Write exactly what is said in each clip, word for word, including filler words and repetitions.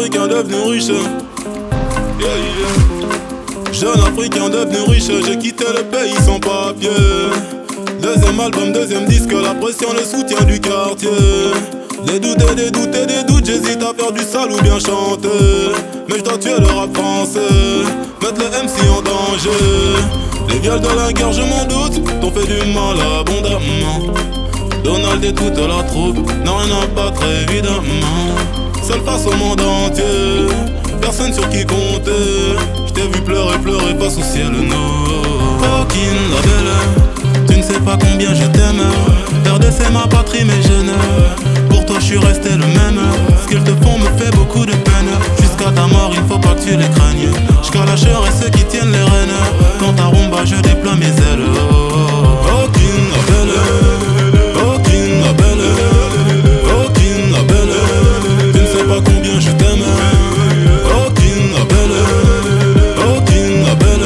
Africain devenu riche. Yeah, yeah. Jeune Africain devenu riche, j'ai quitté le pays sans papier. Deuxième album, deuxième disque, la pression, le soutien du quartier. Des doutes et des doutes et des doutes, j'hésite à faire du sale ou bien chanter. Mais je dois tuer le rap français, mettre le M C en danger. Les viols de la guerre, je m'en doute, t'ont fait du mal abondamment. Donald et toute la troupe n'ont rien à battre évidemment. Seul face au monde entier, personne sur qui compter. Je t'ai vu pleurer, pleurer face au ciel, non. Coquine, la belle, tu ne sais pas combien je t'aime. R D C ma patrie mais je ne. Pour toi je suis resté le même. Ce qu'ils te font me fait beaucoup de peine. Jusqu'à ta mort il faut pas que tu les craignes. J'calacherai ceux qui tiennent les rênes. Dans ta rumba je déploie mes ailes. Coquine, la belle, coquine, la belle, coquine, la belle, tu ne sais pas combien je t'aime. Coquine, la belle, coquine, la belle,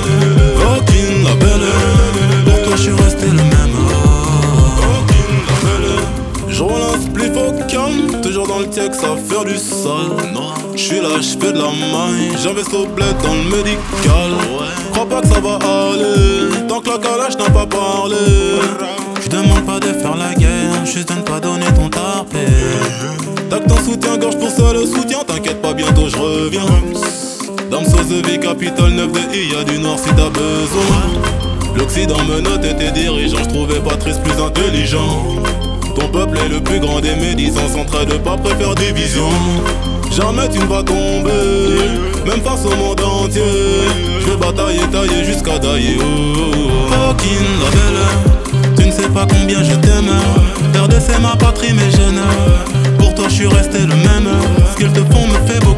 coquine, la belle, pour toi je suis resté le même. Coquine, la belle, je roule un spliff au calme, toujours dans le tiex à faire du sale. J'suis là, j'fais de la maille, j'investis au bled dans le médical. Crois pas que ça va aller, tant que la calage n'a pas parlé. J'demande pas de faire la guerre, juste de ne pas donner ton tarpé. T'as que ton soutien-gorge pour ça le soutien, t'inquiète pas, bientôt j'reviens. Dame Sozevi, capitale neuf de I, y'a du nord si t'as besoin. L'Occident me notait tes dirigeants, j'trouvais Patrice plus intelligent. Ton peuple est le plus grand des médisants, s'entraide pas, préfère division. Jamais tu ne vas tomber, même face au monde entier. Je vais batailler, tailler jusqu'à dailler. Oh, coquine, la belle, tu ne sais pas combien je t'aime. R D C ma patrie mais je ne. Pour toi je suis resté le même. Ce qu'ils te font me fait beau.